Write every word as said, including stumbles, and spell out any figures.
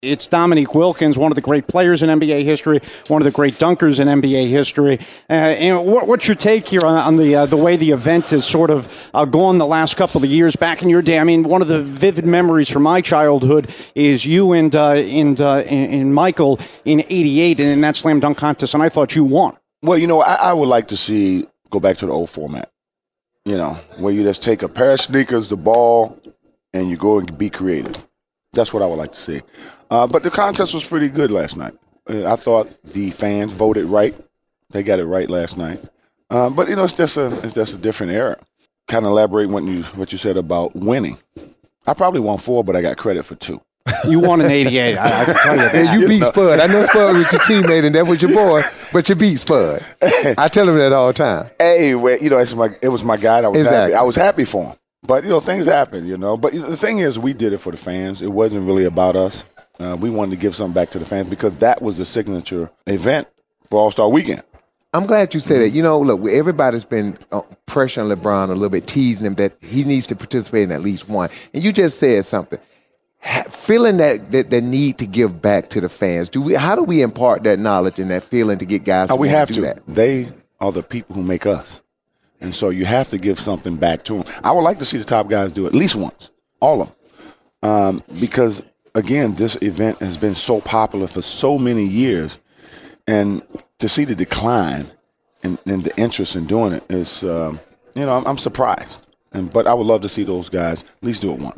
It's Dominique Wilkins, one of the great players in N B A history, one of the great dunkers in N B A history. Uh, and what, what's your take here on, on the uh, the way the event has sort of uh, gone the last couple of years? Back in your day, I mean, one of the vivid memories from my childhood is you and uh, and, uh, and and Michael in eighty-eight in that slam dunk contest, and I thought you won. Well, you know, I, I would like to see go back to the old format. You know, where you just take a pair of sneakers, the ball, and you go and be creative. That's what I would like to see. Uh, but the contest was pretty good last night. Uh, I thought the fans voted right. They got it right last night. Uh, but, you know, it's just a it's just a different era. Kind of elaborate what you, what you said about winning. I probably won four, but I got credit for two. You won in eighty-eight, I, I can tell you that. Yeah, you beat Spud. I know Spud was your teammate, and that was your boy, but you beat Spud. I tell him that all the time. Hey, well, you know, it's my, it was my guy. And I was Exactly. happy. I was happy for him. But, you know, things happen, you know. But you know, the thing is, we did it for the fans. It wasn't really about us. Uh, we wanted to give something back to the fans because that was the signature event for All-Star Weekend. I'm glad you said that. You know, look, everybody's been uh, pressuring LeBron a little bit, teasing him that he needs to participate in at least one. And you just said something. Ha- feeling that, that the need to give back to the fans. Do we? How do we impart that knowledge and that feeling to get guys Uh, to we want have to to. do that? They are the people who make us. And so you have to give something back to them. I would like to see the top guys do it at least once, all of them. Um, because, again, this event has been so popular for so many years. And to see the decline in, in the interest in doing it is, um, you know, I'm, I'm surprised. And, but I would love to see those guys at least do it once.